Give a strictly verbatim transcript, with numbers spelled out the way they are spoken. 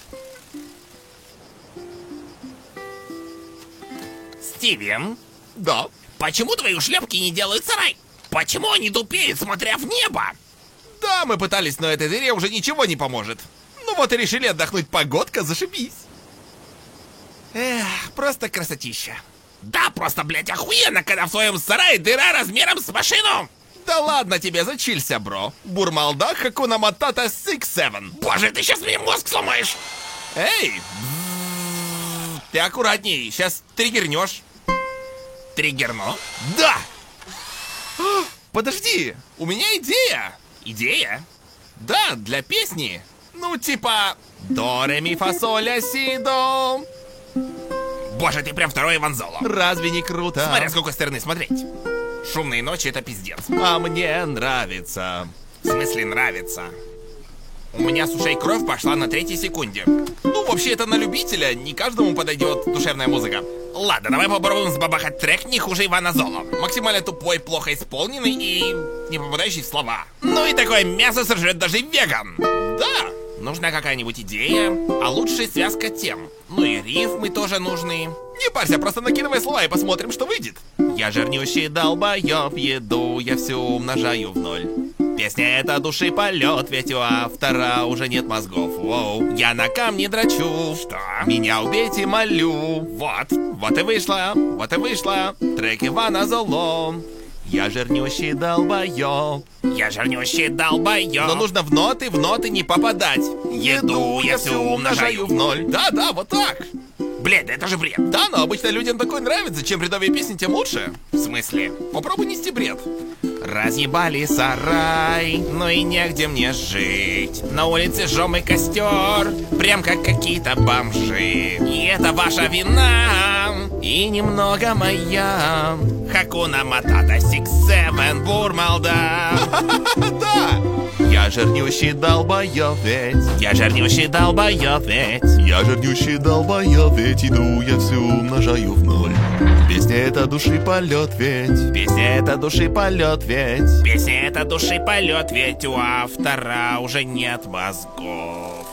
Стивен? Да. Почему твои ушлепки не делают сарай? Почему они тупеют, смотря в небо? Да, мы пытались, но этой дыре уже ничего не поможет. Ну вот и решили отдохнуть, погодка, зашибись. Эх, просто красотища. Да, просто, блядь, охуенно, когда в твоем сарае дыра размером с машину. Да ладно тебе, зачилься, бро. Бурмалда Хакуна Матата шесть семь. Боже, ты сейчас мне мозг сломаешь. Эй, ты аккуратней, сейчас триггернешь. Триггерну? Да! Подожди, у меня идея. Идея? Да, для песни. Ну, типа... До, ре, ми, фа, соль, ля, си, до. Боже, ты прям второй Иван Золо. Разве не круто? Смотря с какой стороны смотреть. Шумные ночи — это пиздец. А мне нравится. В смысле нравится? У меня с ушей кровь пошла на третьей секунде. Ну, вообще, это на любителя. Не каждому подойдет душевная музыка. Ладно, давай попробуем сбабахать трек не хуже Ивана Золо. Максимально тупой, плохо исполненный и не попадающий в слова. Ну и такое мясо сожрет даже веган. Да. Нужна какая-нибудь идея, а лучше связка тем. Ну и рифмы тоже нужны. Не парься, просто накидывай слова и посмотрим, что выйдет. Я жирнющий долбоёб, еду я всю умножаю в ноль. Песня это души полет, ведь у автора уже нет мозгов. Воу. Я на камне драчу. Что? Меня убейте, молю. Вот. Вот и вышло, вот и вышло. Трек Ивана Золо. Я жирнющий долбоёб. Я жирнющий долбоёб. Но нужно в ноты, в ноты не попадать. Еду я всю умножаю в ноль. Да, да, вот так. Блядь, да это же бред. Да, но обычно людям такое нравится. Чем бредовые песни, тем лучше. В смысле? Попробуй нести бред. Разъебали сарай, но и негде мне жить. На улице жжем и костер, прям как какие-то бомжи. И это ваша вина, и немного моя. Хакуна Матата шесть семь Бурмалда. Да! Я жирнющий долбоёб ведь. Я жирнющий долбоёб ведь. Я жирнющий долбоёб ведь. Иду я всю умножаю в ноль. Песня это души полет ведь. Песня это души полет ведь. Песня это души полет ведь. У автора уже нет мозгов.